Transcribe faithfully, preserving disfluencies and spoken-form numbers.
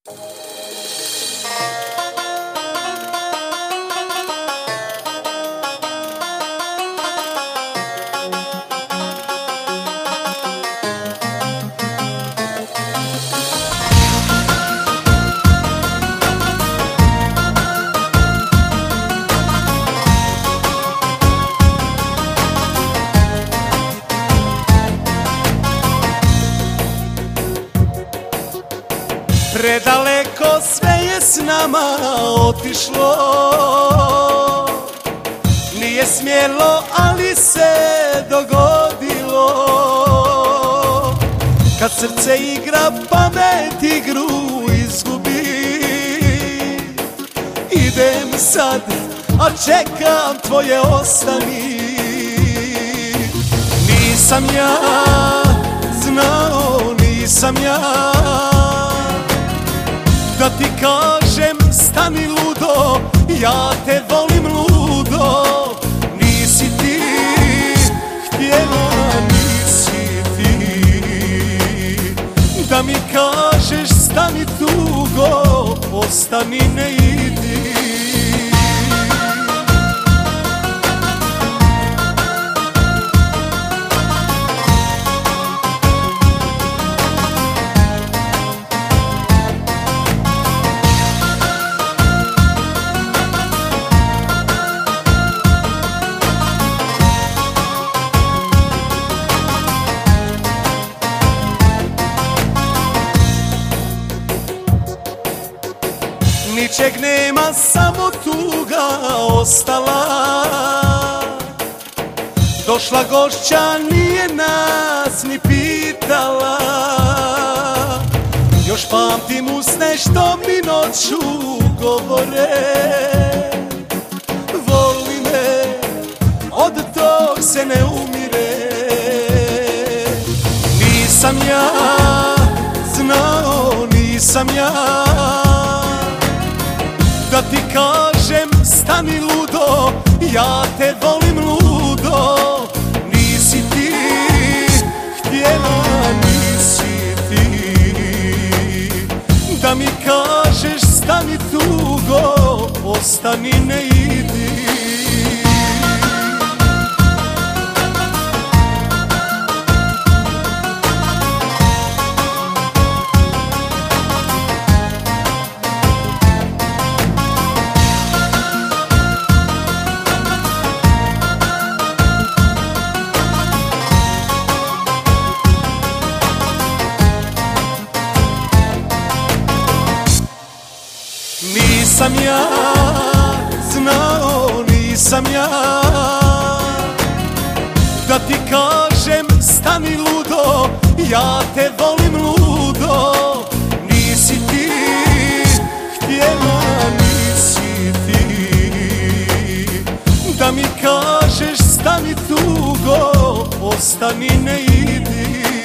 Predaleko sve je s nama otišlo, nije smjelo, ali se dogodilo. Kad srce igra, pamet igru izgubi. Idem sad, a čekam tvoje ostani. Nisam ja znao, nisam ja da ti kažem stani ludo, ja te volim ludo. Nisi ti htjela, nisi ti da mi kažeš stani tugo, ostani, ne idi. Ničeg nema, samo tuga ostala. Došla gošća, nije nas ni pitala. Još pamtim usne što mi noću govore. Voli me, od tog se ne umire. Nisam ja znao, nisam ja da ti kažem stani ludo, ja te volim ludo. Nisi ti htjela, nisi ti da mi kažeš stani tugo, ostani, ne idi. Nisam ja znao, nisam ja da ti kažem stani ludo, ja te volim ludo. Nisi ti htjela, nisi ti da mi kažeš stani tugo, ostani, ne idi.